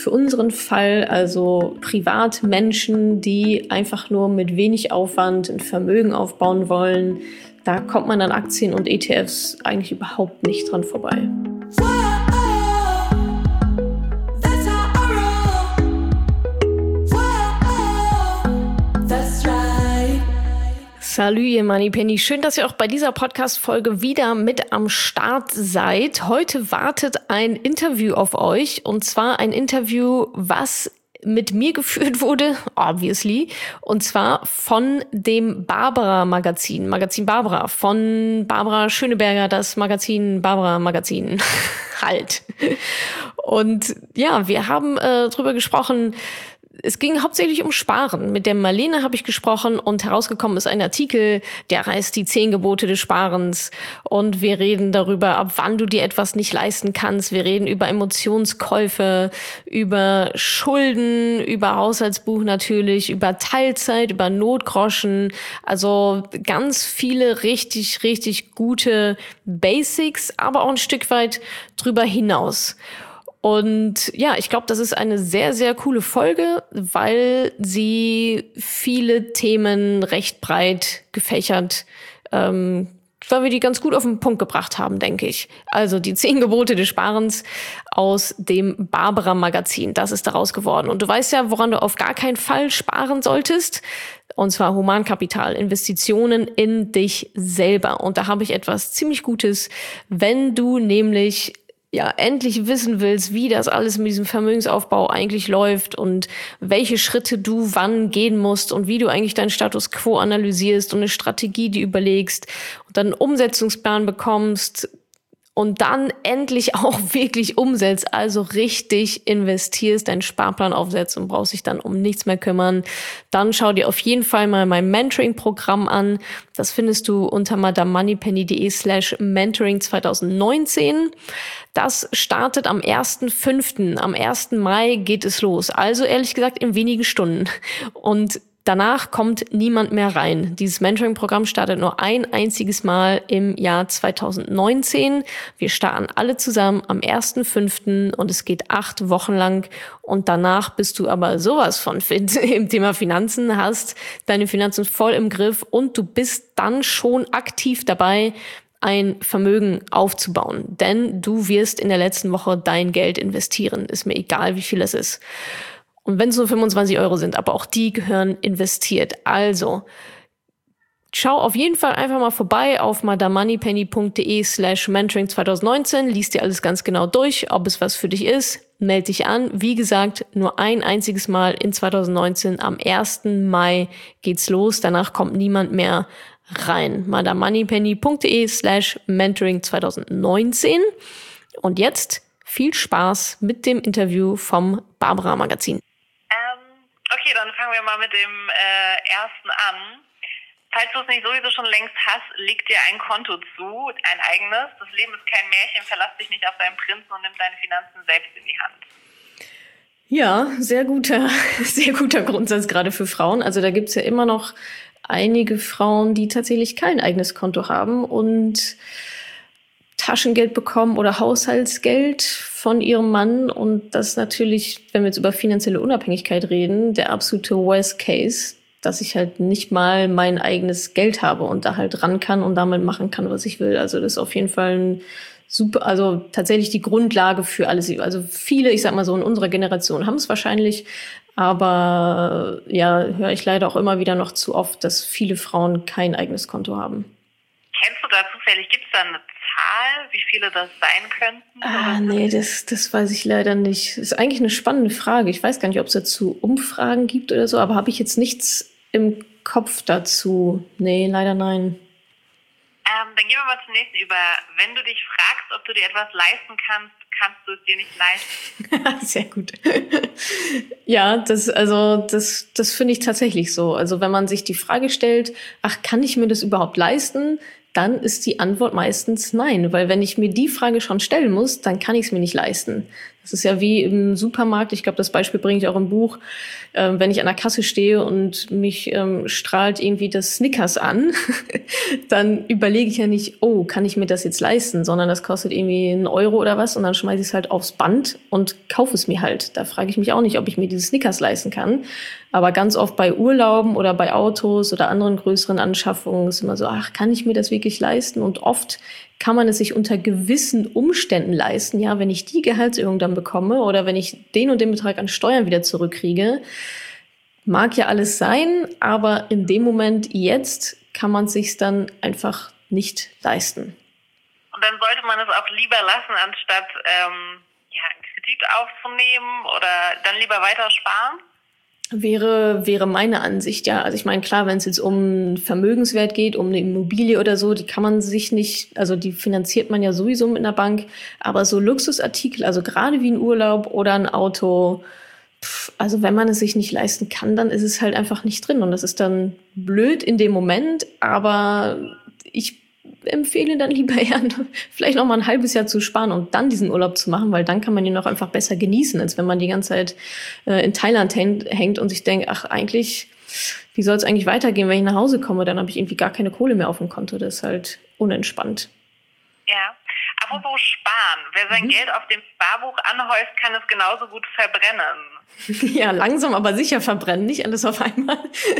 für unseren Fall, also Privatmenschen, die einfach nur mit wenig Aufwand ein Vermögen aufbauen wollen, da kommt man an Aktien und ETFs eigentlich überhaupt nicht dran vorbei. Salut, ihr Moneypenny. Schön, dass ihr auch bei dieser Podcast-Folge wieder mit am Start seid. Heute wartet ein Interview auf euch, und zwar ein Interview, was mit mir geführt wurde, obviously, und zwar von dem Barbara-Magazin, Magazin Barbara, von Barbara Schöneberger, das Magazin Barbara-Magazin halt. Und ja, wir haben drüber gesprochen. Es ging hauptsächlich um Sparen. Mit der Marlene habe ich gesprochen und herausgekommen ist ein Artikel, der heißt die 10 Gebote des Sparens. Und wir reden darüber, ab wann du dir etwas nicht leisten kannst. Wir reden über Emotionskäufe, über Schulden, über Haushaltsbuch natürlich, über Teilzeit, über Notgroschen. Also ganz viele richtig, richtig gute Basics, aber auch ein Stück weit drüber hinaus. Und ja, ich glaube, das ist eine sehr, sehr coole Folge, weil sie viele Themen recht breit gefächert, weil wir die ganz gut auf den Punkt gebracht haben, denke ich. Also die 10 Gebote des Sparens aus dem Barbara-Magazin, das ist daraus geworden. Und du weißt ja, woran du auf gar keinen Fall sparen solltest. Und zwar Humankapital, Investitionen in dich selber. Und da habe ich etwas ziemlich Gutes, wenn du nämlich endlich wissen willst, wie das alles mit diesem Vermögensaufbau eigentlich läuft und welche Schritte du wann gehen musst und wie du eigentlich deinen Status quo analysierst und eine Strategie, die überlegst und dann einen Umsetzungsplan bekommst und dann endlich auch wirklich umsetzt, also richtig investierst, deinen Sparplan aufsetzt und brauchst dich dann um nichts mehr kümmern, dann schau dir auf jeden Fall mal mein Mentoring-Programm an. Das findest du unter madamemoneypenny.de/mentoring 2019. Das startet am 1.5. Am 1. Mai geht es los. Also ehrlich gesagt in wenigen Stunden. Und danach kommt niemand mehr rein. Dieses Mentoring-Programm startet nur ein einziges Mal im Jahr 2019. Wir starten alle zusammen am 1.5. und es geht 8 Wochen lang. Und danach bist du aber sowas von fit im Thema Finanzen, hast deine Finanzen voll im Griff und du bist dann schon aktiv dabei, ein Vermögen aufzubauen. Denn du wirst in der letzten Woche dein Geld investieren. Ist mir egal, wie viel es ist. Und wenn es nur 25 € sind, aber auch die gehören investiert. Also, schau auf jeden Fall einfach mal vorbei auf madamemoneypenny.de/mentoring 2019. Lies dir alles ganz genau durch, ob es was für dich ist. Meld dich an. Wie gesagt, nur ein einziges Mal in 2019. Am 1. Mai geht's los. Danach kommt niemand mehr rein. madamemoneypenny.de/mentoring 2019. Und jetzt viel Spaß mit dem Interview vom Barbara-Magazin. Okay, dann fangen wir mal mit dem ersten an. Falls du es nicht sowieso schon längst hast, leg dir ein Konto zu, ein eigenes. Das Leben ist kein Märchen, verlass dich nicht auf deinen Prinzen und nimm deine Finanzen selbst in die Hand. Ja, sehr guter Grundsatz gerade für Frauen. Also da gibt's ja immer noch einige Frauen, die tatsächlich kein eigenes Konto haben und Taschengeld bekommen oder Haushaltsgeld von ihrem Mann. Und das ist natürlich, wenn wir jetzt über finanzielle Unabhängigkeit reden, der absolute Worst Case, dass ich halt nicht mal mein eigenes Geld habe und da halt ran kann und damit machen kann, was ich will. Also das ist auf jeden Fall ein super, also tatsächlich die Grundlage für alles. Also viele, ich sag mal so in unserer Generation haben es wahrscheinlich, aber ja, höre ich leider auch immer wieder noch zu oft, dass viele Frauen kein eigenes Konto haben. Kennst du da zufällig, gibt es da eine Zahl, wie viele das sein könnten? Nee, das weiß ich leider nicht. Das ist eigentlich eine spannende Frage. Ich weiß gar nicht, ob es dazu Umfragen gibt oder so, aber habe ich jetzt nichts im Kopf dazu? Nee, leider nein. Dann gehen wir mal zum nächsten über. Wenn du dich fragst, ob du dir etwas leisten kannst, kannst du es dir nicht leisten. Sehr gut. Ja, das finde ich tatsächlich so. Also wenn man sich die Frage stellt, kann ich mir das überhaupt leisten? Dann ist die Antwort meistens nein. Weil wenn ich mir die Frage schon stellen muss, dann kann ich es mir nicht leisten. Das ist ja wie im Supermarkt. Ich glaube, das Beispiel bringe ich auch im Buch. Wenn ich an der Kasse stehe und mich strahlt irgendwie das Snickers an, dann überlege ich ja nicht, oh, kann ich mir das jetzt leisten? Sondern das kostet irgendwie 1 Euro oder was und dann schmeiße ich es halt aufs Band und kaufe es mir halt. Da frage ich mich auch nicht, ob ich mir dieses Snickers leisten kann. Aber ganz oft bei Urlauben oder bei Autos oder anderen größeren Anschaffungen ist immer so, ach, kann ich mir das wirklich leisten? Und oft kann man es sich unter gewissen Umständen leisten. Ja, wenn ich die Gehaltserhöhung dann bekomme oder wenn ich den und den Betrag an Steuern wieder zurückkriege, mag ja alles sein, aber in dem Moment jetzt kann man es sich dann einfach nicht leisten. Und dann sollte man es auch lieber lassen, anstatt einen Kredit aufzunehmen oder dann lieber weiter sparen? Wäre meine Ansicht, ja. Also ich meine, klar, wenn es jetzt um Vermögenswert geht, um eine Immobilie oder so, die kann man sich nicht, also die finanziert man ja sowieso mit einer Bank. Aber so Luxusartikel, also gerade wie ein Urlaub oder ein Auto, also wenn man es sich nicht leisten kann, dann ist es halt einfach nicht drin. Und das ist dann blöd in dem Moment, aber ich empfehle dann lieber eher vielleicht noch mal ein halbes Jahr zu sparen und dann diesen Urlaub zu machen, weil dann kann man ihn auch einfach besser genießen, als wenn man die ganze Zeit in Thailand hängt und sich denkt, ach eigentlich, wie soll es eigentlich weitergehen, wenn ich nach Hause komme? Dann habe ich irgendwie gar keine Kohle mehr auf dem Konto. Das ist halt unentspannt. Ja, apropos Sparen. Wer sein Geld auf dem Sparbuch anhäuft, kann es genauso gut verbrennen. Ja, langsam, aber sicher verbrennen, nicht alles auf einmal.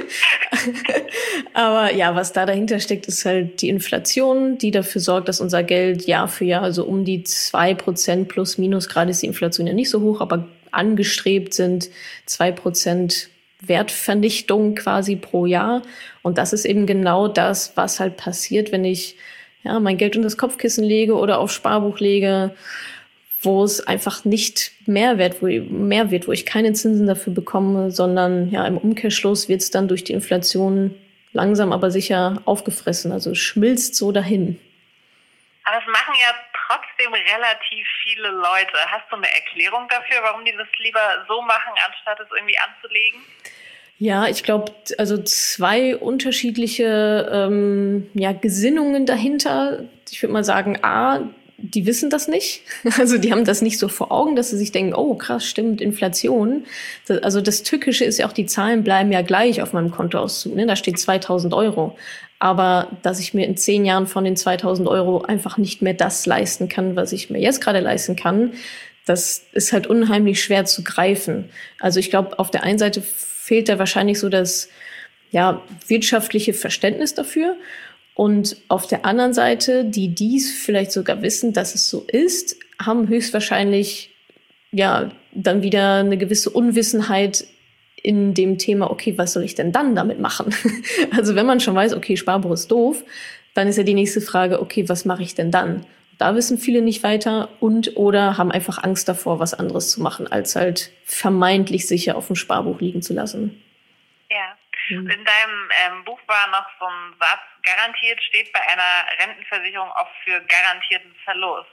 Aber ja, was da dahinter steckt, ist halt die Inflation, die dafür sorgt, dass unser Geld Jahr für Jahr so um die 2% plus minus, gerade ist die Inflation ja nicht so hoch, aber angestrebt sind 2% Wertvernichtung quasi pro Jahr. Und das ist eben genau das, was halt passiert, wenn ich mein Geld unter das Kopfkissen lege oder aufs Sparbuch lege, wo es einfach nicht mehr wird, wo ich keine Zinsen dafür bekomme, sondern im Umkehrschluss wird es dann durch die Inflation langsam aber sicher aufgefressen, also schmilzt so dahin. Aber das machen ja trotzdem relativ viele Leute. Hast du eine Erklärung dafür, warum die das lieber so machen, anstatt es irgendwie anzulegen? Ja, ich glaube, also 2 unterschiedliche Gesinnungen dahinter. Ich würde mal sagen, die wissen das nicht. Also die haben das nicht so vor Augen, dass sie sich denken, oh krass, stimmt, Inflation. Also das Tückische ist ja auch, die Zahlen bleiben ja gleich auf meinem Kontoauszug. Ne? Da steht 2.000 Euro. Aber dass ich mir in 10 Jahren von den 2.000 Euro einfach nicht mehr das leisten kann, was ich mir jetzt gerade leisten kann, das ist halt unheimlich schwer zu greifen. Also ich glaube, auf der einen Seite fehlt da wahrscheinlich so das wirtschaftliche Verständnis dafür. Und auf der anderen Seite, die dies vielleicht sogar wissen, dass es so ist, haben höchstwahrscheinlich dann wieder eine gewisse Unwissenheit in dem Thema, okay, was soll ich denn dann damit machen? Also wenn man schon weiß, okay, Sparbuch ist doof, dann ist ja die nächste Frage, okay, was mache ich denn dann? Da wissen viele nicht weiter oder haben einfach Angst davor, was anderes zu machen, als halt vermeintlich sicher auf dem Sparbuch liegen zu lassen. Ja. In deinem Buch war noch so ein Satz, garantiert steht bei einer Rentenversicherung oft für garantierten Verlust.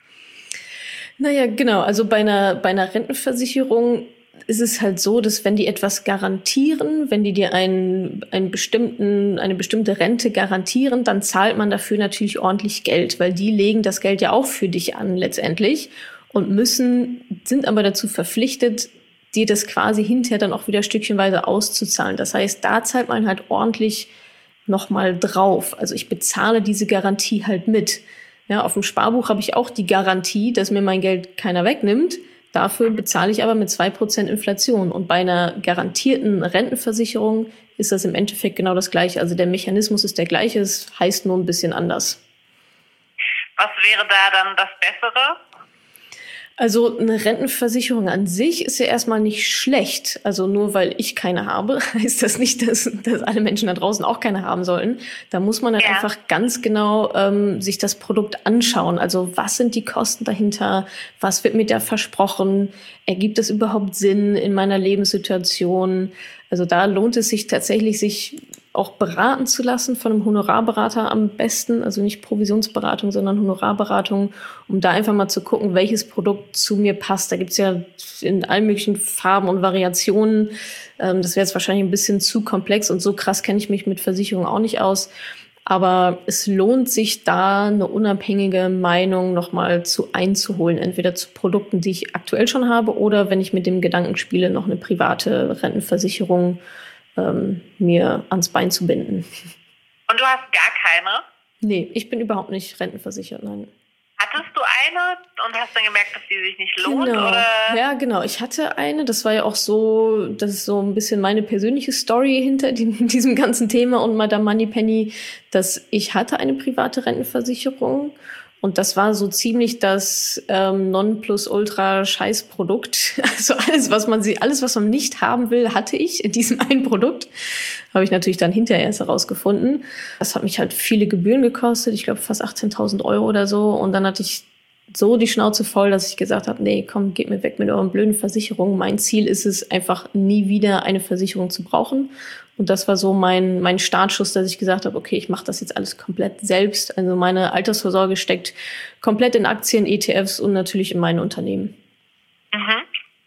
Naja, genau. Also bei einer Rentenversicherung ist es halt so, dass wenn die etwas garantieren, wenn die dir eine bestimmte Rente garantieren, dann zahlt man dafür natürlich ordentlich Geld, weil die legen das Geld ja auch für dich an letztendlich und sind aber dazu verpflichtet, dir das quasi hinterher dann auch wieder stückchenweise auszuzahlen. Das heißt, da zahlt man halt ordentlich nochmal drauf. Also ich bezahle diese Garantie halt mit. Ja, auf dem Sparbuch habe ich auch die Garantie, dass mir mein Geld keiner wegnimmt. Dafür bezahle ich aber mit 2% Inflation. Und bei einer garantierten Rentenversicherung ist das im Endeffekt genau das Gleiche. Also der Mechanismus ist der gleiche, es heißt nur ein bisschen anders. Was wäre da dann das Bessere? Also eine Rentenversicherung an sich ist ja erstmal nicht schlecht. Also nur weil ich keine habe, heißt das nicht, dass alle Menschen da draußen auch keine haben sollten. Da muss man halt einfach ganz genau sich das Produkt anschauen. Also was sind die Kosten dahinter? Was wird mir da versprochen? Ergibt es überhaupt Sinn in meiner Lebenssituation? Also da lohnt es sich tatsächlich, sich auch beraten zu lassen von einem Honorarberater am besten, also nicht Provisionsberatung, sondern Honorarberatung, um da einfach mal zu gucken, welches Produkt zu mir passt. Da gibt's ja in allen möglichen Farben und Variationen. Das wäre jetzt wahrscheinlich ein bisschen zu komplex und so krass kenne ich mich mit Versicherungen auch nicht aus. Aber es lohnt sich da, eine unabhängige Meinung nochmal einzuholen. Entweder zu Produkten, die ich aktuell schon habe, oder wenn ich mit dem Gedanken spiele, noch eine private Rentenversicherung mir ans Bein zu binden. Und du hast gar keine? Nee, ich bin überhaupt nicht rentenversichert, nein. Hattest du eine und hast dann gemerkt, dass die sich nicht lohnt? Genau. Oder? Ja, genau. Ich hatte eine. Das war ja auch so, das ist so ein bisschen meine persönliche Story hinter diesem ganzen Thema und Madame Moneypenny, dass ich hatte eine private Rentenversicherung. Und das war so ziemlich das Nonplusultra-Scheißprodukt. Also alles, was man nicht haben will, hatte ich in diesem einen Produkt. Habe ich natürlich dann hinterher erst herausgefunden. Das hat mich halt viele Gebühren gekostet. Ich glaube fast 18.000 Euro oder so. Und dann hatte ich so die Schnauze voll, dass ich gesagt habe, nee, komm, geht mir weg mit euren blöden Versicherungen. Mein Ziel ist es, einfach nie wieder eine Versicherung zu brauchen. Und das war so mein Startschuss, dass ich gesagt habe, okay, ich mache das jetzt alles komplett selbst. Also meine Altersvorsorge steckt komplett in Aktien, ETFs und natürlich in meinen Unternehmen. Mhm.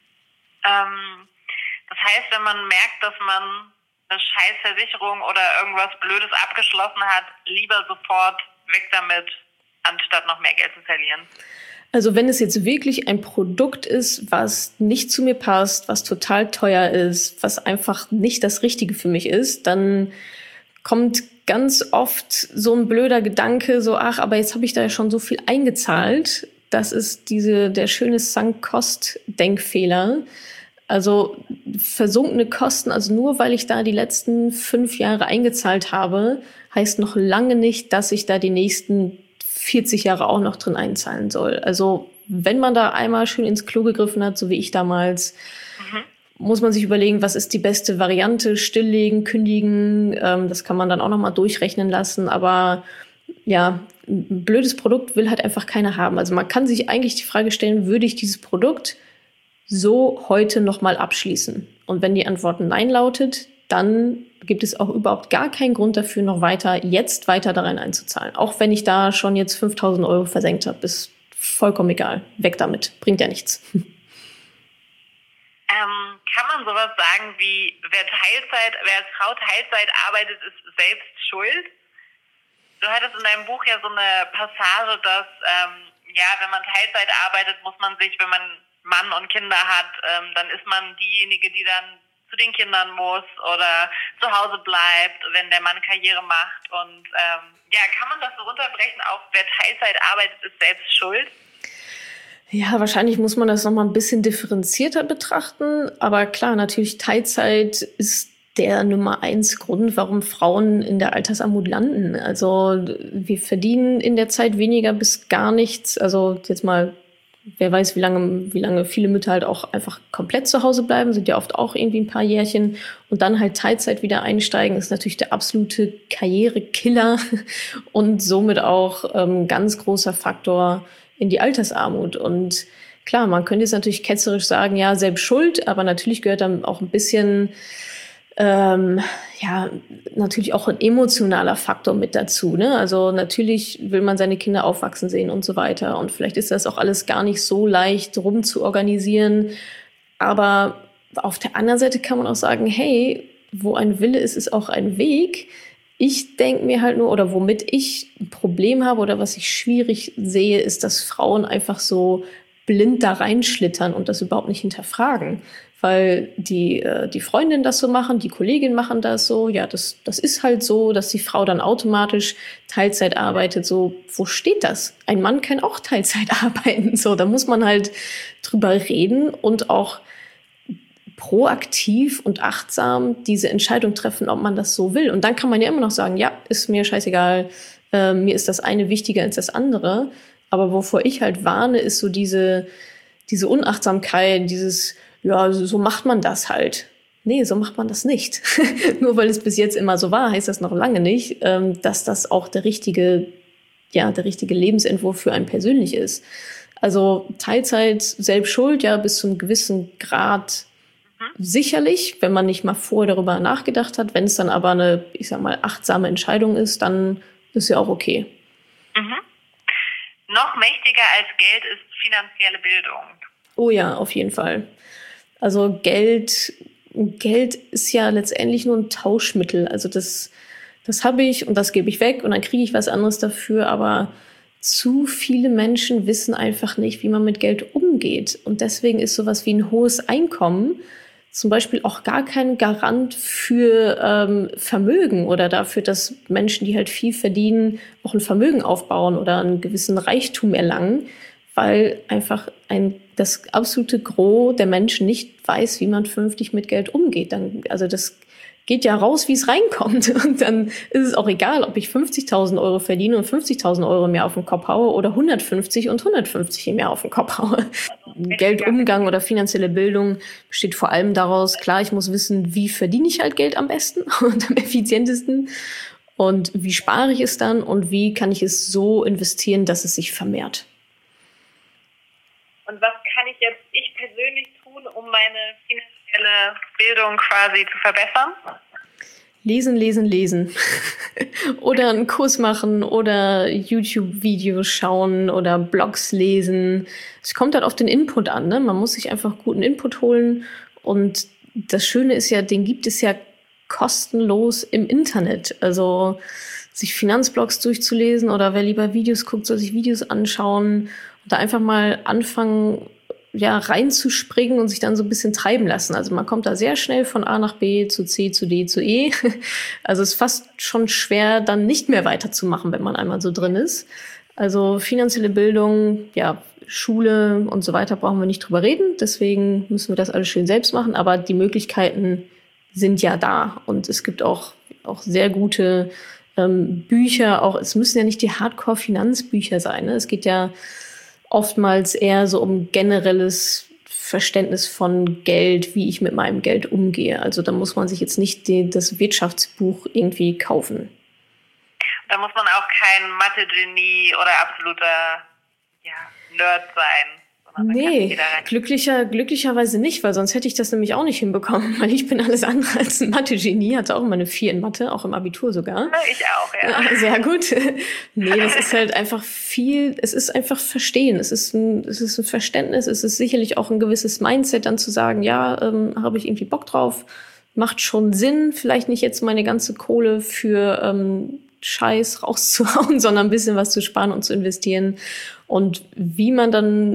Das heißt, wenn man merkt, dass man eine Scheißversicherung oder irgendwas Blödes abgeschlossen hat, lieber sofort weg damit, anstatt noch mehr Geld zu verlieren. Also wenn es jetzt wirklich ein Produkt ist, was nicht zu mir passt, was total teuer ist, was einfach nicht das Richtige für mich ist, dann kommt ganz oft so ein blöder Gedanke, so, ach, aber jetzt habe ich da ja schon so viel eingezahlt. Das ist der schöne Sunk-Cost-Denkfehler. Also versunkene Kosten, also nur weil ich da die letzten 5 Jahre eingezahlt habe, heißt noch lange nicht, dass ich da die nächsten 40 Jahre auch noch drin einzahlen soll. Also wenn man da einmal schön ins Klo gegriffen hat, so wie ich damals, muss man sich überlegen, was ist die beste Variante, stilllegen, kündigen, das kann man dann auch noch mal durchrechnen lassen, aber ja, ein blödes Produkt will halt einfach keiner haben. Also man kann sich eigentlich die Frage stellen, würde ich dieses Produkt so heute noch mal abschließen? Und wenn die Antwort Nein lautet, dann gibt es auch überhaupt gar keinen Grund dafür, noch weiter da rein einzuzahlen. Auch wenn ich da schon jetzt 5.000 Euro versenkt habe, ist vollkommen egal. Weg damit. Bringt ja nichts. Kann man sowas sagen wie, wer als Frau Teilzeit arbeitet, ist selbst schuld? Du hattest in deinem Buch ja so eine Passage, dass, wenn man Teilzeit arbeitet, muss man sich, wenn man Mann und Kinder hat, dann ist man diejenige, die dann zu den Kindern muss oder zu Hause bleibt, wenn der Mann Karriere macht. Und kann man das so runterbrechen, auch wer Teilzeit arbeitet, ist selbst schuld? Ja, wahrscheinlich muss man das nochmal ein bisschen differenzierter betrachten. Aber klar, natürlich Teilzeit ist der Nummer 1 Grund, warum Frauen in der Altersarmut landen. Also wir verdienen in der Zeit weniger bis gar nichts. Also jetzt mal, wer weiß, wie lange viele Mütter halt auch einfach komplett zu Hause bleiben, sind ja oft auch irgendwie ein paar Jährchen. Und dann halt Teilzeit wieder einsteigen, ist natürlich der absolute Karrierekiller und somit auch ganz großer Faktor in die Altersarmut. Und klar, man könnte jetzt natürlich ketzerisch sagen, ja, selbst schuld, aber natürlich gehört dann auch ein bisschen natürlich auch ein emotionaler Faktor mit dazu, ne? Also natürlich will man seine Kinder aufwachsen sehen und so weiter. Und vielleicht ist das auch alles gar nicht so leicht rum zu organisieren. Aber auf der anderen Seite kann man auch sagen, hey, wo ein Wille ist, ist auch ein Weg. Ich denke mir halt nur, oder womit ich ein Problem habe oder was ich schwierig sehe, ist, dass Frauen einfach so blind da reinschlittern und das überhaupt nicht hinterfragen. Weil die Freundinnen das so machen, die Kolleginnen machen das so. Ja, das ist halt so, dass die Frau dann automatisch Teilzeit arbeitet. So, wo steht das? Ein Mann kann auch Teilzeit arbeiten. So, da muss man halt drüber reden und auch proaktiv und achtsam diese Entscheidung treffen, ob man das so will. Und dann kann man ja immer noch sagen, ja, ist mir scheißegal, mir ist das eine wichtiger als das andere. Aber wovor ich halt warne, ist so diese Unachtsamkeit, ja, so macht man das halt. Nee, so macht man das nicht. Nur weil es bis jetzt immer so war, heißt das noch lange nicht, dass das auch der richtige Lebensentwurf für einen persönlich ist. Also Teilzeit selbst schuld, ja, bis zu einem gewissen Grad sicherlich, wenn man nicht mal vorher darüber nachgedacht hat. Wenn es dann aber eine, ich sag mal, achtsame Entscheidung ist, dann ist ja auch okay. Mhm. Noch mächtiger als Geld ist finanzielle Bildung. Oh ja, auf jeden Fall. Also Geld ist ja letztendlich nur ein Tauschmittel. Also das das habe ich und das gebe ich weg und dann kriege ich was anderes dafür. Aber zu viele Menschen wissen einfach nicht, wie man mit Geld umgeht. Und deswegen ist sowas wie ein hohes Einkommen zum Beispiel auch gar kein Garant für Vermögen oder dafür, dass Menschen, die halt viel verdienen, auch ein Vermögen aufbauen oder einen gewissen Reichtum erlangen, weil einfach das absolute Gros der Menschen nicht weiß, wie man vernünftig mit Geld umgeht. Also das geht ja raus, wie es reinkommt. Und dann ist es auch egal, ob ich 50.000 Euro verdiene und 50.000 Euro mehr auf den Kopf haue oder 150 und 150 mehr auf den Kopf haue. Geldumgang oder finanzielle Bildung besteht vor allem daraus, klar, ich muss wissen, wie verdiene ich halt Geld am besten und am effizientesten und wie spare ich es dann und wie kann ich es so investieren, dass es sich vermehrt. Und was kann ich persönlich tun, um meine finanzielle Bildung quasi zu verbessern? Lesen, lesen, lesen. Oder einen Kurs machen oder YouTube-Videos schauen oder Blogs lesen. Es kommt halt auf den Input an, ne? Man muss sich einfach guten Input holen. Und das Schöne ist ja, den gibt es ja kostenlos im Internet. Also sich Finanzblogs durchzulesen oder wer lieber Videos guckt, soll sich Videos anschauen. Und da einfach mal anfangen, ja, reinzuspringen und sich dann so ein bisschen treiben lassen. Also man kommt da sehr schnell von A nach B zu C zu D zu E. Also es ist fast schon schwer, dann nicht mehr weiterzumachen, wenn man einmal so drin ist. Also finanzielle Bildung, ja, Schule und so weiter brauchen wir nicht drüber reden. Deswegen müssen wir das alles schön selbst machen. Aber die Möglichkeiten sind ja da. Und es gibt auch sehr gute Bücher. Auch es müssen ja nicht die Hardcore-Finanzbücher sein, ne? Es geht ja oftmals eher so um generelles Verständnis von Geld, wie ich mit meinem Geld umgehe. Also da muss man sich jetzt nicht das Wirtschaftsbuch irgendwie kaufen. Da muss man auch kein Mathe-Genie oder absoluter Nerd sein. Nee, glücklicherweise nicht, weil sonst hätte ich das nämlich auch nicht hinbekommen, weil ich bin alles andere als ein Mathe-Genie, hatte auch immer eine 4 in Mathe, auch im Abitur sogar. Ich auch, ja. Sehr gut. Nee, das ist halt einfach es ist einfach Verstehen, es ist ein Verständnis, es ist sicherlich auch ein gewisses Mindset, dann zu sagen, ja, habe ich irgendwie Bock drauf, macht schon Sinn, vielleicht nicht jetzt meine ganze Kohle für Scheiß rauszuhauen, sondern ein bisschen was zu sparen und zu investieren. Und wie man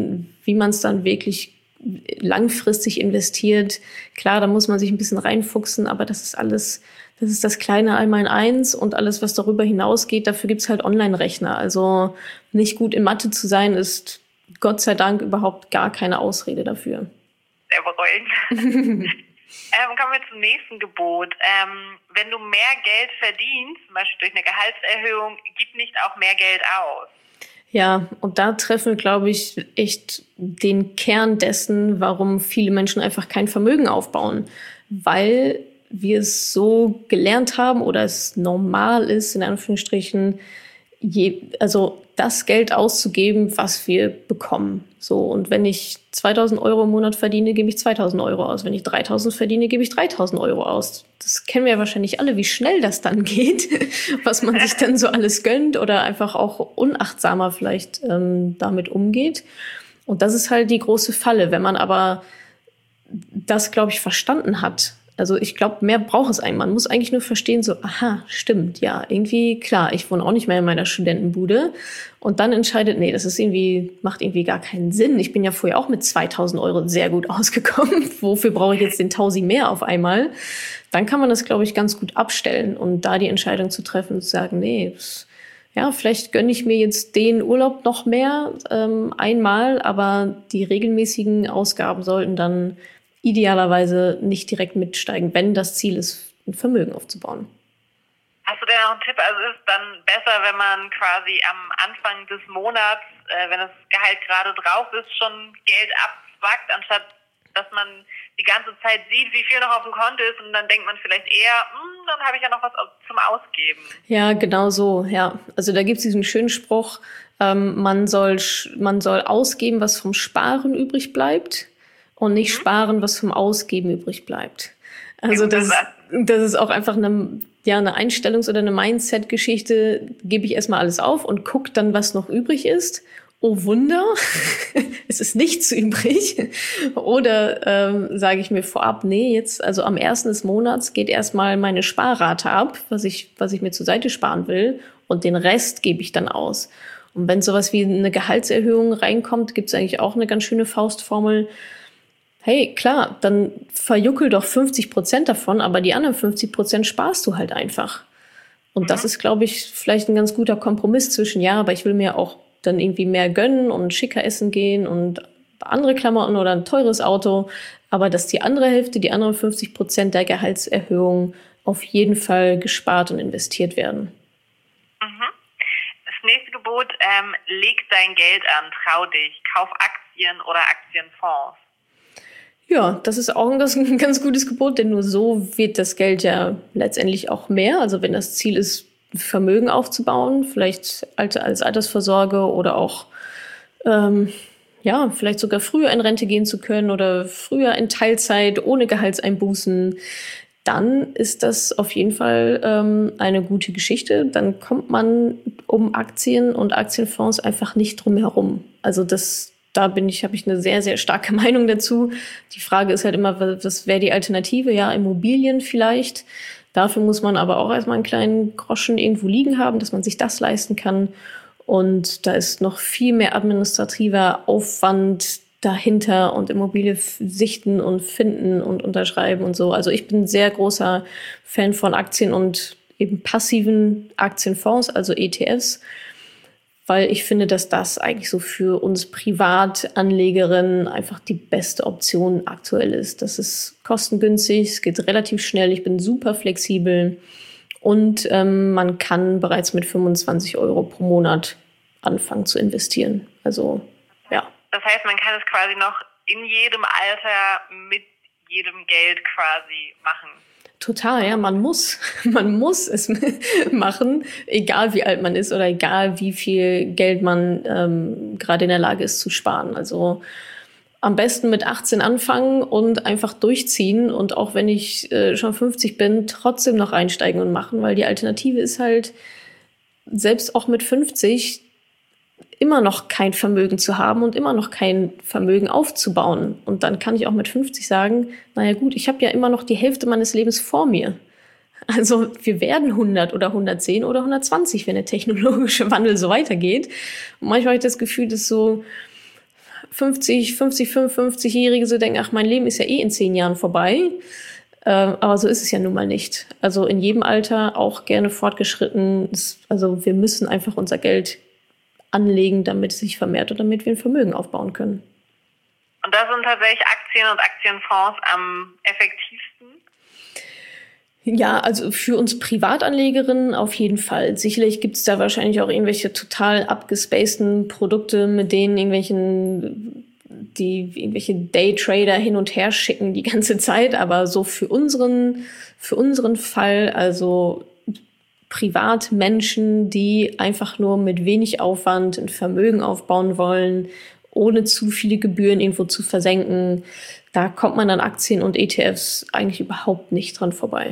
es dann wirklich langfristig investiert, klar, da muss man sich ein bisschen reinfuchsen, aber das ist das kleine Einmaleins und alles, was darüber hinausgeht, dafür gibt's halt Online-Rechner. Also nicht gut in Mathe zu sein, ist Gott sei Dank überhaupt gar keine Ausrede dafür. Sehr beruhigend. Kommen wir zum nächsten Gebot. Wenn du mehr Geld verdienst, zum Beispiel durch eine Gehaltserhöhung, gib nicht auch mehr Geld aus. Ja, und da treffen wir, glaube ich, echt den Kern dessen, warum viele Menschen einfach kein Vermögen aufbauen. Weil wir es so gelernt haben oder es normal ist, in Anführungsstrichen, also das Geld auszugeben, was wir bekommen. So, und wenn ich 2.000 Euro im Monat verdiene, gebe ich 2.000 Euro aus. Wenn ich 3.000 verdiene, gebe ich 3.000 Euro aus. Das kennen wir ja wahrscheinlich alle, wie schnell das dann geht, was man sich dann so alles gönnt oder einfach auch unachtsamer vielleicht damit umgeht. Und das ist halt die große Falle. Wenn man aber das, glaube ich, verstanden hat, also ich glaube, mehr braucht es eigentlich. Man muss eigentlich nur verstehen, so, aha, stimmt, ja, irgendwie, klar, ich wohne auch nicht mehr in meiner Studentenbude. Und dann entscheidet, nee, macht irgendwie gar keinen Sinn. Ich bin ja vorher auch mit 2.000 Euro sehr gut ausgekommen. Wofür brauche ich jetzt den 1.000 mehr auf einmal? Dann kann man das, glaube ich, ganz gut abstellen und da die Entscheidung zu treffen und zu sagen, nee, ja, vielleicht gönne ich mir jetzt den Urlaub noch mehr einmal, aber die regelmäßigen Ausgaben sollten dann idealerweise nicht direkt mitsteigen, wenn das Ziel ist, ein Vermögen aufzubauen. Hast du denn noch einen Tipp? Also ist es dann besser, wenn man quasi am Anfang des Monats, wenn das Gehalt gerade drauf ist, schon Geld abzwackt, anstatt dass man die ganze Zeit sieht, wie viel noch auf dem Konto ist und dann denkt man vielleicht eher, dann habe ich ja noch was zum Ausgeben. Ja, genau so, ja. Also da gibt es diesen schönen Spruch, man soll ausgeben, was vom Sparen übrig bleibt. Und nicht sparen, was vom Ausgeben übrig bleibt. Also das ist auch einfach eine Einstellungs- oder eine Mindset-Geschichte. Gebe ich erstmal alles auf und gucke dann, was noch übrig ist. oh Wunder, es ist nichts übrig. Oder sage ich mir vorab, nee, jetzt, also am 1. des Monats geht erstmal meine Sparrate ab, was ich mir zur Seite sparen will. Und den Rest gebe ich dann aus. Und wenn sowas wie eine Gehaltserhöhung reinkommt, gibt es eigentlich auch eine ganz schöne Faustformel. Hey, klar, dann verjuckel doch 50% davon, aber die anderen 50% sparst du halt einfach. Und das ist, glaube ich, vielleicht ein ganz guter Kompromiss zwischen, ja, aber ich will mir auch dann irgendwie mehr gönnen und schicker essen gehen und andere Klamotten oder ein teures Auto. Aber dass die andere Hälfte, die anderen 50% der Gehaltserhöhung auf jeden Fall gespart und investiert werden. Das nächste Gebot, leg dein Geld an, trau dich, kauf Aktien oder Aktienfonds. Ja, das ist auch ein ganz gutes Gebot, denn nur so wird das Geld ja letztendlich auch mehr. Also wenn das Ziel ist, Vermögen aufzubauen, vielleicht als Altersvorsorge oder auch vielleicht sogar früher in Rente gehen zu können oder früher in Teilzeit ohne Gehaltseinbußen, dann ist das auf jeden Fall eine gute Geschichte. Dann kommt man um Aktien und Aktienfonds einfach nicht drum herum. Also habe ich eine sehr, sehr starke Meinung dazu. Die Frage ist halt immer, was wäre die Alternative? Ja, Immobilien vielleicht. Dafür muss man aber auch erstmal einen kleinen Groschen irgendwo liegen haben, dass man sich das leisten kann. Und da ist noch viel mehr administrativer Aufwand dahinter und Immobilie sichten und finden und unterschreiben und so. Also ich bin ein sehr großer Fan von Aktien und eben passiven Aktienfonds, also ETFs, weil ich finde, dass das eigentlich so für uns Privatanlegerinnen einfach die beste Option aktuell ist. Das ist kostengünstig, es geht relativ schnell, ich bin super flexibel und man kann bereits mit 25 € pro Monat anfangen zu investieren. Also, ja. Das heißt, man kann es quasi noch in jedem Alter mit jedem Geld quasi machen. Total, ja, man muss es machen, egal wie alt man ist oder egal wie viel Geld man gerade in der Lage ist zu sparen. Also am besten mit 18 anfangen und einfach durchziehen und auch wenn ich schon 50 bin, trotzdem noch einsteigen und machen, weil die Alternative ist halt, selbst auch mit 50 immer noch kein Vermögen zu haben und immer noch kein Vermögen aufzubauen. Und dann kann ich auch mit 50 sagen, naja gut, ich habe ja immer noch die Hälfte meines Lebens vor mir. Also wir werden 100 oder 110 oder 120, wenn der technologische Wandel so weitergeht. Und manchmal habe ich das Gefühl, dass so 55-Jährige so denken, ach, mein Leben ist ja eh in 10 Jahren vorbei. Aber so ist es ja nun mal nicht. Also in jedem Alter, auch gerne fortgeschritten. Also wir müssen einfach unser Geld anlegen, damit es sich vermehrt und damit wir ein Vermögen aufbauen können. Und da sind tatsächlich Aktien und Aktienfonds am effektivsten? Ja, also für uns Privatanlegerinnen auf jeden Fall. Sicherlich gibt es da wahrscheinlich auch irgendwelche total abgespaceden Produkte, mit denen die irgendwelche Daytrader hin und her schicken die ganze Zeit. Aber so für unseren Fall, also Privatmenschen, die einfach nur mit wenig Aufwand ein Vermögen aufbauen wollen, ohne zu viele Gebühren irgendwo zu versenken, da kommt man an Aktien und ETFs eigentlich überhaupt nicht dran vorbei.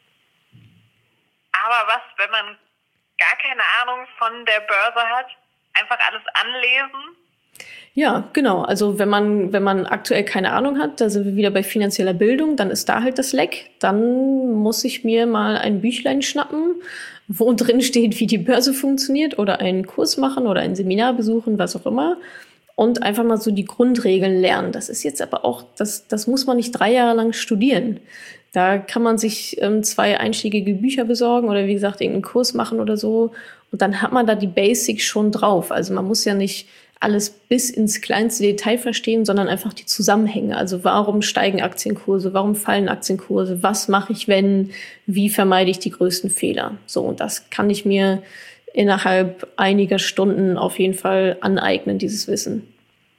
Aber was, wenn man gar keine Ahnung von der Börse hat, einfach alles anlesen? Ja, genau. Also wenn man aktuell keine Ahnung hat, da sind wir wieder bei finanzieller Bildung, dann ist da halt das Leck. Dann muss ich mir mal ein Büchlein schnappen, wo drin steht, wie die Börse funktioniert oder einen Kurs machen oder ein Seminar besuchen, was auch immer. Und einfach mal so die Grundregeln lernen. Das ist jetzt aber auch, das muss man nicht 3 Jahre lang studieren. Da kann man sich 2 einschlägige Bücher besorgen oder wie gesagt irgendeinen Kurs machen oder so. Und dann hat man da die Basics schon drauf. Also man muss ja nicht alles bis ins kleinste Detail verstehen, sondern einfach die Zusammenhänge. Also warum steigen Aktienkurse, warum fallen Aktienkurse, was mache ich, wie vermeide ich die größten Fehler. So, und das kann ich mir innerhalb einiger Stunden auf jeden Fall aneignen, dieses Wissen.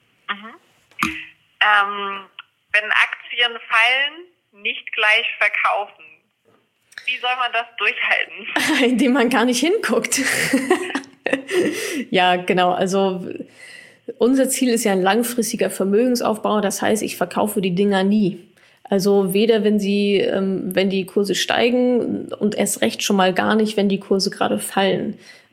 Wenn Aktien fallen, nicht gleich verkaufen. Wie soll man das durchhalten? Indem man gar nicht hinguckt. Ja, genau. Also unser Ziel ist ja ein langfristiger Vermögensaufbau. Das heißt, ich verkaufe die Dinger nie. Also weder wenn die Kurse steigen und erst recht schon mal gar nicht, wenn die Kurse gerade fallen.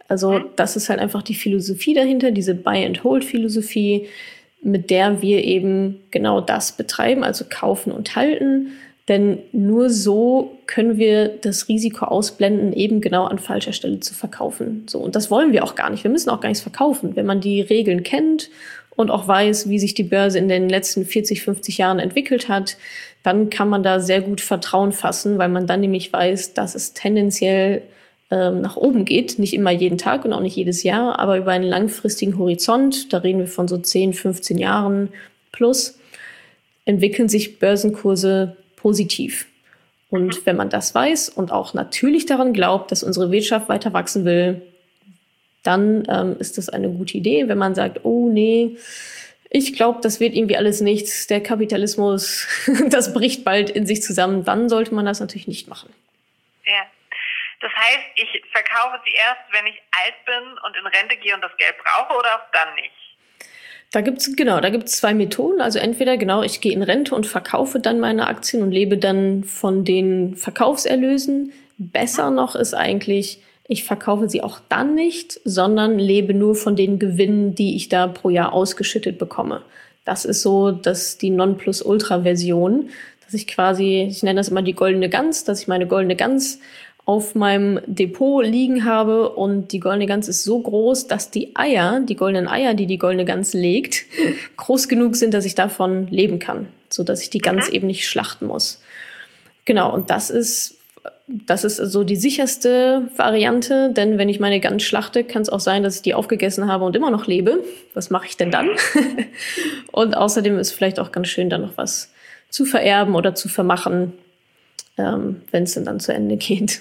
Also das ist halt einfach die Philosophie dahinter, diese Buy-and-Hold-Philosophie, mit der wir eben genau das betreiben, also kaufen und halten. Denn nur so können wir das Risiko ausblenden, eben genau an falscher Stelle zu verkaufen. So, und das wollen wir auch gar nicht. Wir müssen auch gar nichts verkaufen. Wenn man die Regeln kennt und auch weiß, wie sich die Börse in den letzten 40, 50 Jahren entwickelt hat, dann kann man da sehr gut Vertrauen fassen, weil man dann nämlich weiß, dass es tendenziell nach oben geht. Nicht immer jeden Tag und auch nicht jedes Jahr, aber über einen langfristigen Horizont, da reden wir von so 10, 15 Jahren plus, entwickeln sich Börsenkurse positiv. Und wenn man das weiß und auch natürlich daran glaubt, dass unsere Wirtschaft weiter wachsen will, dann ist das eine gute Idee. Wenn man sagt, oh nee, ich glaube, das wird irgendwie alles nichts, der Kapitalismus, das bricht bald in sich zusammen, dann sollte man das natürlich nicht machen. Ja. Das heißt, ich verkaufe sie erst, wenn ich alt bin und in Rente gehe und das Geld brauche, oder auch dann nicht? Da gibt's zwei Methoden. Also entweder ich gehe in Rente und verkaufe dann meine Aktien und lebe dann von den Verkaufserlösen. Besser noch ist eigentlich, ich verkaufe sie auch dann nicht, sondern lebe nur von den Gewinnen, die ich da pro Jahr ausgeschüttet bekomme. Das ist so, dass die Nonplusultra-Version, dass ich quasi, ich nenne das immer die goldene Gans, dass ich meine goldene Gans auf meinem Depot liegen habe und die goldene Gans ist so groß, dass die goldenen Eier, die die goldene Gans legt, groß genug sind, dass ich davon leben kann, so dass ich die Gans eben nicht schlachten muss. Genau, und das ist so die sicherste Variante, denn wenn ich meine Gans schlachte, kann es auch sein, dass ich die aufgegessen habe und immer noch lebe. Was mache ich denn dann? Und außerdem ist vielleicht auch ganz schön, dann noch was zu vererben oder zu vermachen, wenn es dann zu Ende geht.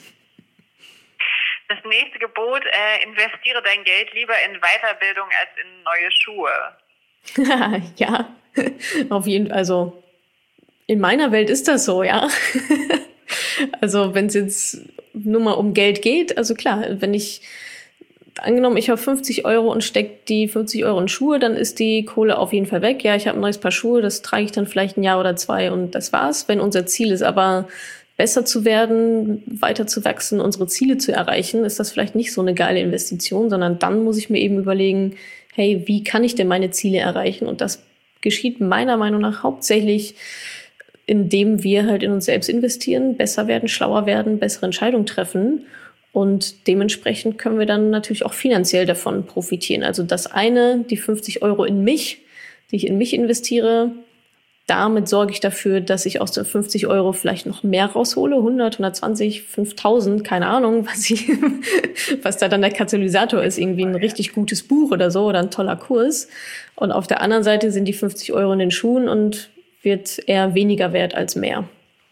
Das nächste Gebot, investiere dein Geld lieber in Weiterbildung als in neue Schuhe. Ja, auf jeden Fall. Also in meiner Welt ist das so, ja. Also wenn es jetzt nur mal um Geld geht, also klar, wenn ich angenommen, ich habe 50 € und stecke die 50 € in Schuhe, dann ist die Kohle auf jeden Fall weg. Ja, ich habe ein neues Paar Schuhe, das trage ich dann vielleicht ein Jahr oder 2 und das war's. Wenn unser Ziel ist aber, besser zu werden, weiter zu wachsen, unsere Ziele zu erreichen, ist das vielleicht nicht so eine geile Investition, sondern dann muss ich mir eben überlegen, hey, wie kann ich denn meine Ziele erreichen? Und das geschieht meiner Meinung nach hauptsächlich, indem wir halt in uns selbst investieren, besser werden, schlauer werden, bessere Entscheidungen treffen. Und dementsprechend können wir dann natürlich auch finanziell davon profitieren. Also das eine, die 50 € in mich, die ich in mich investiere, damit sorge ich dafür, dass ich aus den 50 € vielleicht noch mehr raushole, 100, 120, 5000, keine Ahnung, was da dann der Katalysator ist, irgendwie ein richtig gutes Buch oder so oder ein toller Kurs. Und auf der anderen Seite sind die 50 € in den Schuhen und wird eher weniger wert als mehr.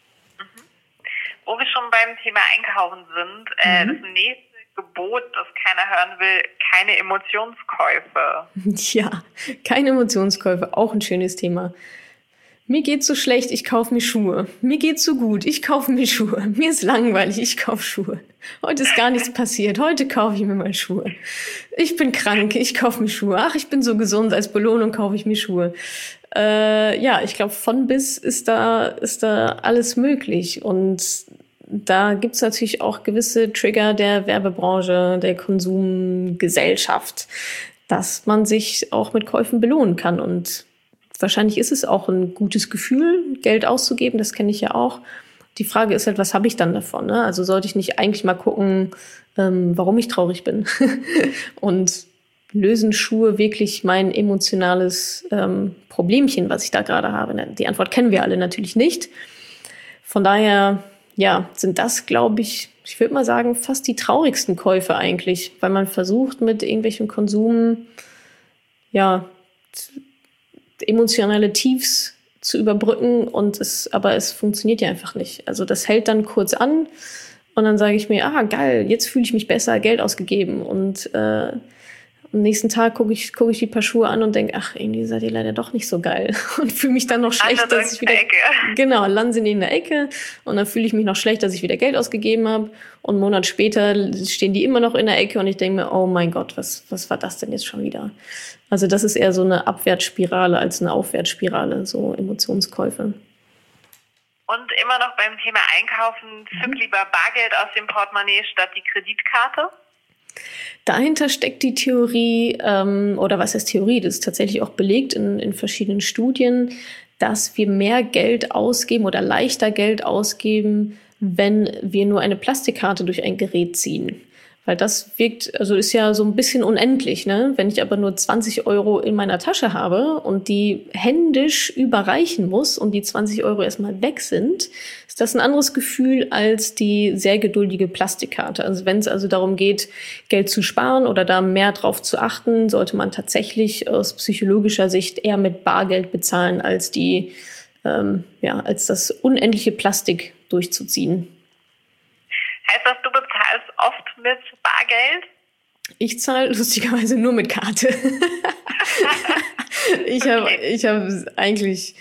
Wo wir schon beim Thema Einkaufen sind, das nächste Gebot, das keiner hören will, keine Emotionskäufe. Ja, keine Emotionskäufe, auch ein schönes Thema. Mir geht's so schlecht, ich kaufe mir Schuhe. Mir geht's so gut, ich kaufe mir Schuhe. Mir ist langweilig, ich kaufe Schuhe. Heute ist gar nichts passiert, heute kaufe ich mir mal Schuhe. Ich bin krank, ich kaufe mir Schuhe. Ach, ich bin so gesund, als Belohnung kaufe ich mir Schuhe. Ja, ich glaube, von bis ist da alles möglich. Und da gibt's natürlich auch gewisse Trigger der Werbebranche, der Konsumgesellschaft, dass man sich auch mit Käufen belohnen kann. Und wahrscheinlich ist es auch ein gutes Gefühl, Geld auszugeben, das kenne ich ja auch. Die Frage ist halt, was habe ich dann davon? Ne? Also sollte ich nicht eigentlich mal gucken, warum ich traurig bin? Und lösen Schuhe wirklich mein emotionales Problemchen, was ich da gerade habe? Die Antwort kennen wir alle natürlich nicht. Von daher, ja, sind das, glaube ich würde mal sagen, fast die traurigsten Käufe eigentlich, weil man versucht mit irgendwelchem Konsum, ja, emotionale Tiefs zu überbrücken aber es funktioniert ja einfach nicht. Also das hält dann kurz an und dann sage ich mir, geil, jetzt fühle ich mich besser, Geld ausgegeben und am nächsten Tag gucke ich die Paar Schuhe an und denke, irgendwie seid ihr leider doch nicht so geil und fühle mich dann noch schlecht, dass ich wieder genau, landen sie in der Ecke und dann fühle ich mich noch schlecht, dass ich wieder Geld ausgegeben habe und einen Monat später stehen die immer noch in der Ecke und ich denke mir, oh mein Gott, was war das denn jetzt schon wieder? Also das ist eher so eine Abwärtsspirale als eine Aufwärtsspirale, so Emotionskäufe. Und immer noch beim Thema Einkaufen, zück lieber Bargeld aus dem Portemonnaie statt die Kreditkarte? Dahinter steckt die Theorie, oder was heißt Theorie, das ist tatsächlich auch belegt in verschiedenen Studien, dass wir mehr Geld ausgeben oder leichter Geld ausgeben, wenn wir nur eine Plastikkarte durch ein Gerät ziehen. Weil das wirkt, also ist ja so ein bisschen unendlich, ne? Wenn ich aber nur 20 Euro in meiner Tasche habe und die händisch überreichen muss und die 20 Euro erstmal weg sind, ist das ein anderes Gefühl als die sehr geduldige Plastikkarte. Also wenn es also darum geht, Geld zu sparen oder da mehr drauf zu achten, sollte man tatsächlich aus psychologischer Sicht eher mit Bargeld bezahlen, als als das unendliche Plastik durchzuziehen. Heißt das, du bezahlst oft mit Bargeld? Ich zahle lustigerweise nur mit Karte. Ich habe eigentlich,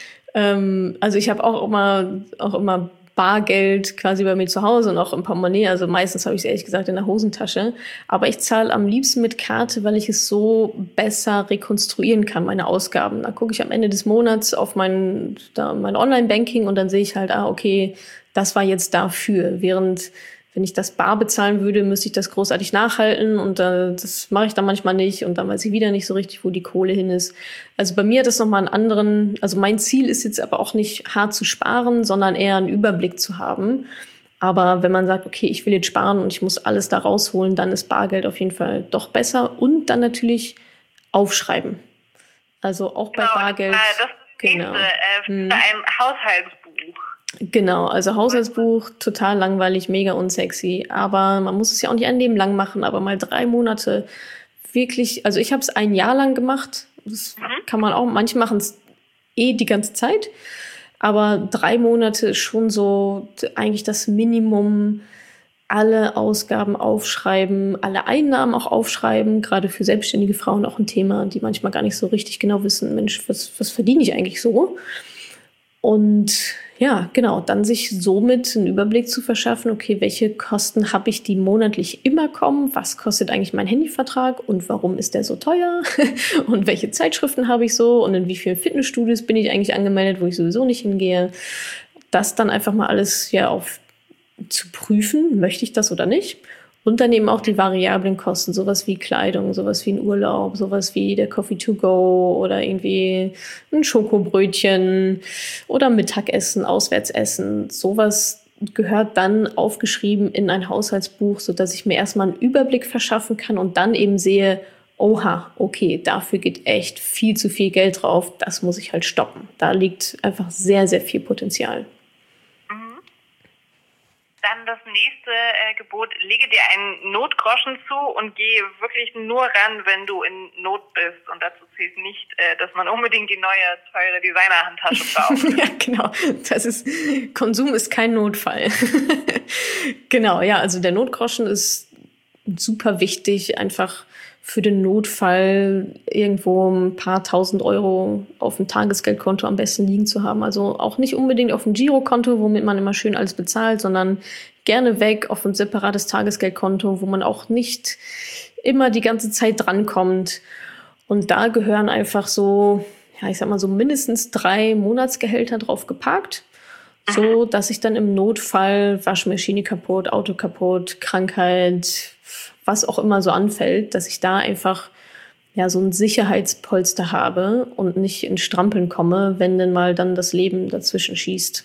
ich habe auch immer Bargeld quasi bei mir zu Hause und auch im Portemonnaie. Also meistens habe ich es ehrlich gesagt in der Hosentasche. Aber ich zahle am liebsten mit Karte, weil ich es so besser rekonstruieren kann, meine Ausgaben. Da gucke ich am Ende des Monats auf mein Online-Banking und dann sehe ich halt, okay, das war jetzt dafür. Während, wenn ich das bar bezahlen würde, müsste ich das großartig nachhalten und das mache ich dann manchmal nicht und dann weiß ich wieder nicht so richtig, wo die Kohle hin ist. Also bei mir hat das nochmal einen anderen, also mein Ziel ist jetzt aber auch nicht hart zu sparen, sondern eher einen Überblick zu haben. Aber wenn man sagt, okay, ich will jetzt sparen und ich muss alles da rausholen, dann ist Bargeld auf jeden Fall doch besser und dann natürlich aufschreiben. Also auch bei Bargeld. Das genau. Für ein Haushaltsbuch. Genau, also Haushaltsbuch, total langweilig, mega unsexy. Aber man muss es ja auch nicht ein Leben lang machen, aber mal 3 Monate wirklich, also ich habe es ein Jahr lang gemacht. Das kann man auch, manche machen es die ganze Zeit. Aber 3 Monate ist schon so eigentlich das Minimum. Alle Ausgaben aufschreiben, alle Einnahmen auch aufschreiben. Gerade für selbstständige Frauen auch ein Thema, die manchmal gar nicht so richtig genau wissen, Mensch, was verdiene ich eigentlich so? Und ja, genau, dann sich somit einen Überblick zu verschaffen, okay, welche Kosten habe ich, die monatlich immer kommen? Was kostet eigentlich mein Handyvertrag und warum ist der so teuer? Und welche Zeitschriften habe ich so? Und in wie vielen Fitnessstudios bin ich eigentlich angemeldet, wo ich sowieso nicht hingehe? Das dann einfach mal alles zu prüfen, möchte ich das oder nicht? Und dann eben auch die variablen Kosten, sowas wie Kleidung, sowas wie ein Urlaub, sowas wie der Coffee to go oder irgendwie ein Schokobrötchen oder Mittagessen, Auswärtsessen. Sowas gehört dann aufgeschrieben in ein Haushaltsbuch, sodass ich mir erstmal einen Überblick verschaffen kann und dann eben sehe, oha, okay, dafür geht echt viel zu viel Geld drauf, das muss ich halt stoppen. Da liegt einfach sehr, sehr viel Potenzial. Dann das nächste Gebot, lege dir einen Notgroschen zu und gehe wirklich nur ran, wenn du in Not bist. Und dazu zählt nicht, dass man unbedingt die neue, teure Designer-Handtasche braucht. Ja, genau. Konsum ist kein Notfall. Genau, ja, also der Notgroschen ist super wichtig, einfach für den Notfall irgendwo ein paar tausend Euro auf dem Tagesgeldkonto am besten liegen zu haben. Also auch nicht unbedingt auf dem Girokonto, womit man immer schön alles bezahlt, sondern gerne weg auf ein separates Tagesgeldkonto, wo man auch nicht immer die ganze Zeit drankommt. Und da gehören einfach so, ja, ich sag mal so mindestens 3 Monatsgehälter drauf geparkt, so dass ich dann im Notfall Waschmaschine kaputt, Auto kaputt, Krankheit, was auch immer so anfällt, dass ich da einfach so ein Sicherheitspolster habe und nicht in Strampeln komme, wenn denn mal dann das Leben dazwischen schießt.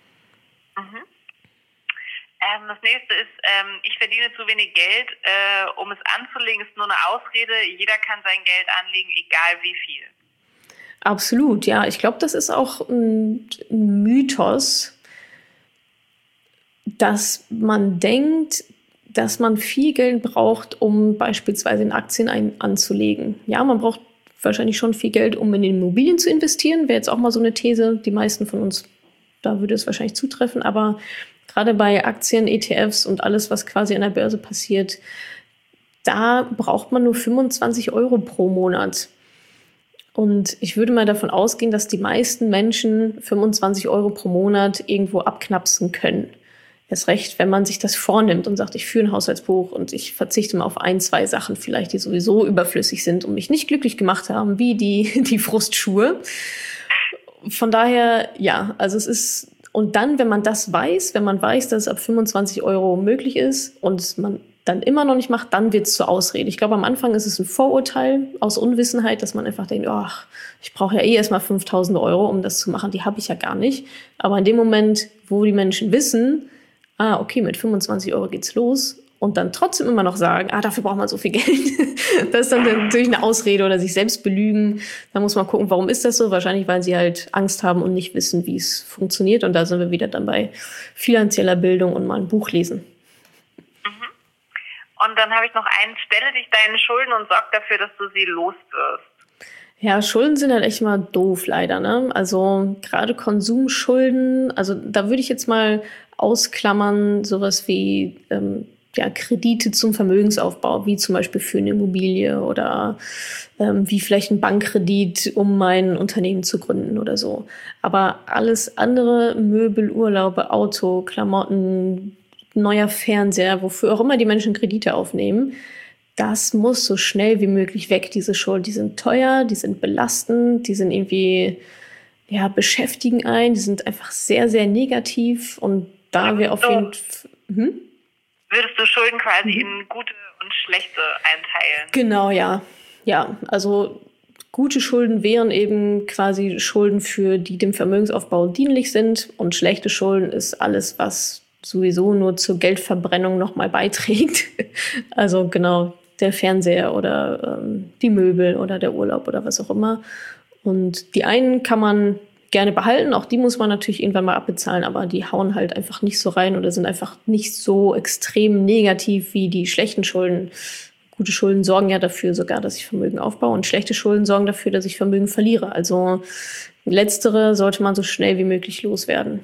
Das nächste ist, ich verdiene zu wenig Geld, um es anzulegen, ist nur eine Ausrede. Jeder kann sein Geld anlegen, egal wie viel. Absolut, ja. Ich glaube, das ist auch ein Mythos, dass man denkt, dass man viel Geld braucht, um beispielsweise in Aktien anzulegen. Ja, man braucht wahrscheinlich schon viel Geld, um in Immobilien zu investieren. Wäre jetzt auch mal so eine These. Die meisten von uns, da würde es wahrscheinlich zutreffen. Aber gerade bei Aktien, ETFs und alles, was quasi an der Börse passiert, da braucht man nur 25 Euro pro Monat. Und ich würde mal davon ausgehen, dass die meisten Menschen 25 Euro pro Monat irgendwo abknapsen können. Erst recht, wenn man sich das vornimmt und sagt, ich führe ein Haushaltsbuch und ich verzichte mal auf 1, 2 Sachen vielleicht, die sowieso überflüssig sind und mich nicht glücklich gemacht haben, wie die Frustschuhe. Von daher, ja, also es ist, und dann, wenn man weiß, dass es ab 25 Euro möglich ist und man dann immer noch nicht macht, dann wird es zur Ausrede. Ich glaube, am Anfang ist es ein Vorurteil aus Unwissenheit, dass man einfach denkt, ach, ich brauche ja erstmal 5.000 Euro, um das zu machen. Die habe ich ja gar nicht. Aber in dem Moment, wo die Menschen wissen, okay, mit 25 Euro geht's los und dann trotzdem immer noch sagen, dafür braucht man so viel Geld. Das ist dann natürlich eine Ausrede oder sich selbst belügen. Da muss man gucken, warum ist das so? Wahrscheinlich, weil sie halt Angst haben und nicht wissen, wie es funktioniert. Und da sind wir wieder dann bei finanzieller Bildung und mal ein Buch lesen. Und dann habe ich noch einen, stelle dich deinen Schulden und sorg dafür, dass du sie los wirst. Ja, Schulden sind halt echt mal doof, leider, ne? Also gerade Konsumschulden, also da würde ich jetzt mal ausklammern, sowas wie Kredite zum Vermögensaufbau, wie zum Beispiel für eine Immobilie oder wie vielleicht ein Bankkredit, um mein Unternehmen zu gründen oder so. Aber alles andere, Möbel, Urlaube, Auto, Klamotten, neuer Fernseher, wofür auch immer die Menschen Kredite aufnehmen, das muss so schnell wie möglich weg, diese Schuld. Die sind teuer, die sind belastend, die sind irgendwie, beschäftigen einen, die sind einfach sehr, sehr negativ und da wir auf jeden Fall... Würdest du Schulden quasi in gute und schlechte einteilen? Genau, ja. Ja, also gute Schulden wären eben quasi Schulden, für die dem Vermögensaufbau dienlich sind und schlechte Schulden ist alles, was sowieso nur zur Geldverbrennung nochmal beiträgt. Also genau, der Fernseher oder die Möbel oder der Urlaub oder was auch immer. Und die einen kann man gerne behalten, auch die muss man natürlich irgendwann mal abbezahlen, aber die hauen halt einfach nicht so rein oder sind einfach nicht so extrem negativ wie die schlechten Schulden. Gute Schulden sorgen ja dafür sogar, dass ich Vermögen aufbaue und schlechte Schulden sorgen dafür, dass ich Vermögen verliere. Also letztere sollte man so schnell wie möglich loswerden.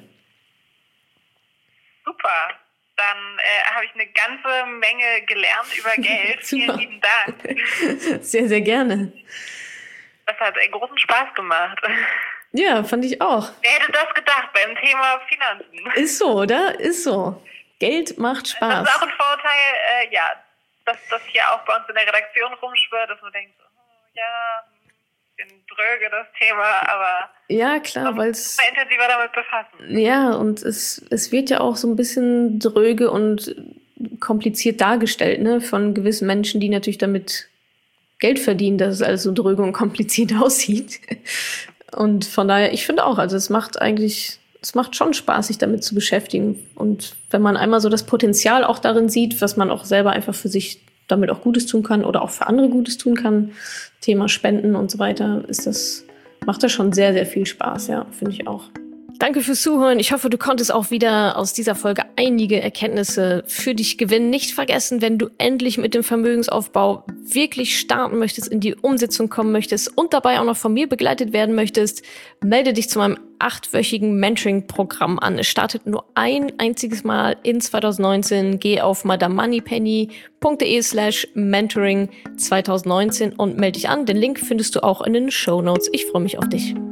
Super. Dann habe ich eine ganze Menge gelernt über Geld. Vielen lieben Dank. Sehr, sehr gerne. Das hat großen Spaß gemacht. Ja, fand ich auch. Wer hätte das gedacht beim Thema Finanzen? Ist so, oder? Ist so. Geld macht Spaß. Das ist auch ein Vorteil, dass das hier auch bei uns in der Redaktion rumschwirrt, dass man denkt, bisschen dröge das Thema, aber ja, klar, weil es mal intensiver damit befassen. Ja, und es wird ja auch so ein bisschen dröge und kompliziert dargestellt, ne, von gewissen Menschen, die natürlich damit Geld verdienen, dass es alles so dröge und kompliziert aussieht. Und von daher, ich finde auch, also es macht schon Spaß, sich damit zu beschäftigen. Und wenn man einmal so das Potenzial auch darin sieht, was man auch selber einfach für sich damit auch Gutes tun kann oder auch für andere Gutes tun kann, Thema Spenden und so weiter, macht das schon sehr, sehr viel Spaß, ja, finde ich auch. Danke fürs Zuhören. Ich hoffe, du konntest auch wieder aus dieser Folge einige Erkenntnisse für dich gewinnen. Nicht vergessen, wenn du endlich mit dem Vermögensaufbau wirklich starten möchtest, in die Umsetzung kommen möchtest und dabei auch noch von mir begleitet werden möchtest, melde dich zu meinem 8-wöchigen Mentoring-Programm an. Es startet nur ein einziges Mal in 2019. Geh auf madamoneypenny.de/mentoring 2019 und melde dich an. Den Link findest du auch in den Shownotes. Ich freue mich auf dich.